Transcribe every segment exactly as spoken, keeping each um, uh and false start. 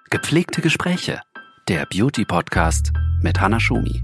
Gepflegte Gespräche, der Beauty-Podcast mit Hannah Schumi.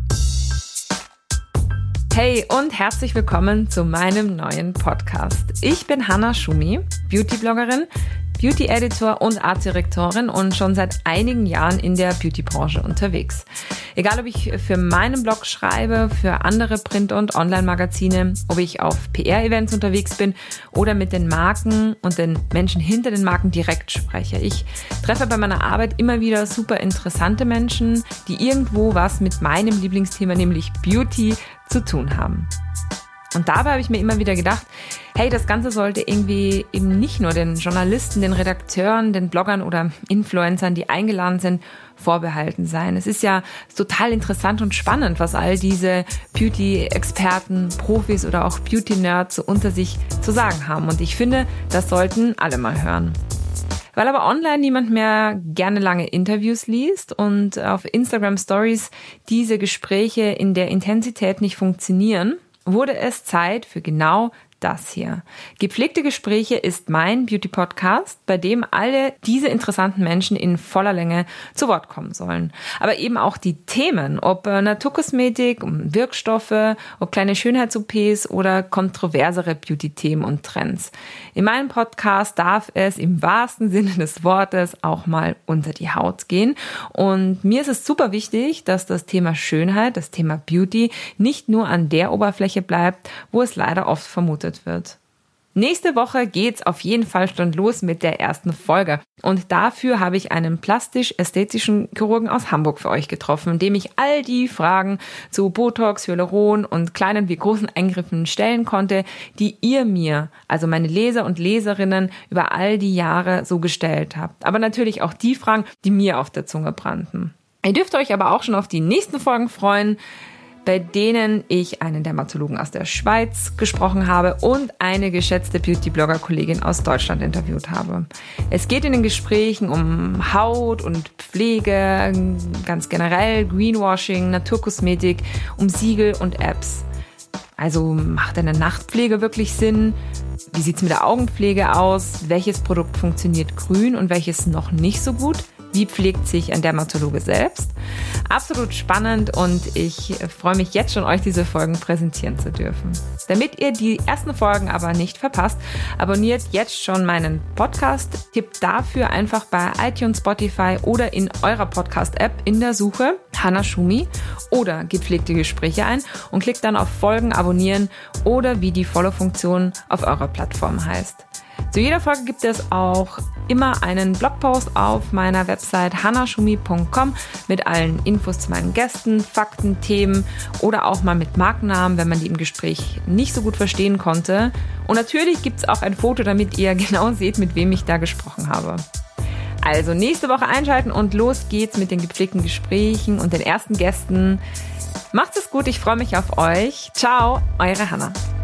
Hey und herzlich willkommen zu meinem neuen Podcast. Ich bin Hannah Schumi, Beauty-Bloggerin, Beauty-Editor und Artdirektorin und schon seit einigen Jahren in der Beauty-Branche unterwegs. Egal, ob ich für meinen Blog schreibe, für andere Print- und Online-Magazine, ob ich auf P R-Events unterwegs bin oder mit den Marken und den Menschen hinter den Marken direkt spreche. Ich treffe bei meiner Arbeit immer wieder super interessante Menschen, die irgendwo was mit meinem Lieblingsthema, nämlich Beauty, zu tun haben. Und dabei habe ich mir immer wieder gedacht, hey, das Ganze sollte irgendwie eben nicht nur den Journalisten, den Redakteuren, den Bloggern oder Influencern, die eingeladen sind, vorbehalten sein. Es ist ja total interessant und spannend, was all diese Beauty-Experten, Profis oder auch Beauty-Nerds so unter sich zu sagen haben. Und ich finde, das sollten alle mal hören. Weil aber online niemand mehr gerne lange Interviews liest und auf Instagram Stories diese Gespräche in der Intensität nicht funktionieren, wurde es Zeit für genau das hier. Gepflegte Gespräche ist mein Beauty-Podcast, bei dem alle diese interessanten Menschen in voller Länge zu Wort kommen sollen. Aber eben auch die Themen, ob Naturkosmetik, Wirkstoffe, ob kleine Schönheits-O Ps oder kontroversere Beauty-Themen und Trends. In meinem Podcast darf es im wahrsten Sinne des Wortes auch mal unter die Haut gehen. Und mir ist es super wichtig, dass das Thema Schönheit, das Thema Beauty nicht nur an der Oberfläche bleibt, wo es leider oft vermutet wird. Nächste Woche geht's auf jeden Fall schon los mit der ersten Folge. Und dafür habe ich einen plastisch-ästhetischen Chirurgen aus Hamburg für euch getroffen, dem ich all die Fragen zu Botox, Hyaluron und kleinen wie großen Eingriffen stellen konnte, die ihr mir, also meine Leser und Leserinnen, über all die Jahre so gestellt habt. Aber natürlich auch die Fragen, die mir auf der Zunge brannten. Ihr dürft euch aber auch schon auf die nächsten Folgen freuen, bei denen ich einen Dermatologen aus der Schweiz gesprochen habe und eine geschätzte Beauty-Blogger-Kollegin aus Deutschland interviewt habe. Es geht in den Gesprächen um Haut und Pflege, ganz generell Greenwashing, Naturkosmetik, um Siegel und Apps. Also macht eine Nachtpflege wirklich Sinn? Wie sieht's mit der Augenpflege aus? Welches Produkt funktioniert grün und welches noch nicht so gut? Wie pflegt sich ein Dermatologe selbst? Absolut spannend und ich freue mich jetzt schon, euch diese Folgen präsentieren zu dürfen. Damit ihr die ersten Folgen aber nicht verpasst, abonniert jetzt schon meinen Podcast. Tippt dafür einfach bei iTunes, Spotify oder in eurer Podcast-App in der Suche Hannah Schumi oder Gepflegte Gespräche ein und klickt dann auf Folgen, abonnieren oder wie die Follow-Funktion auf eurer Plattform heißt. Zu jeder Folge gibt es auch immer einen Blogpost auf meiner Website hannah schumi punkt com mit allen Infos zu meinen Gästen, Fakten, Themen oder auch mal mit Markennamen, wenn man die im Gespräch nicht so gut verstehen konnte. Und natürlich gibt es auch ein Foto, damit ihr genau seht, mit wem ich da gesprochen habe. Also nächste Woche einschalten und los geht's mit den gepflegten Gesprächen und den ersten Gästen. Macht's es gut, ich freue mich auf euch. Ciao, eure Hannah.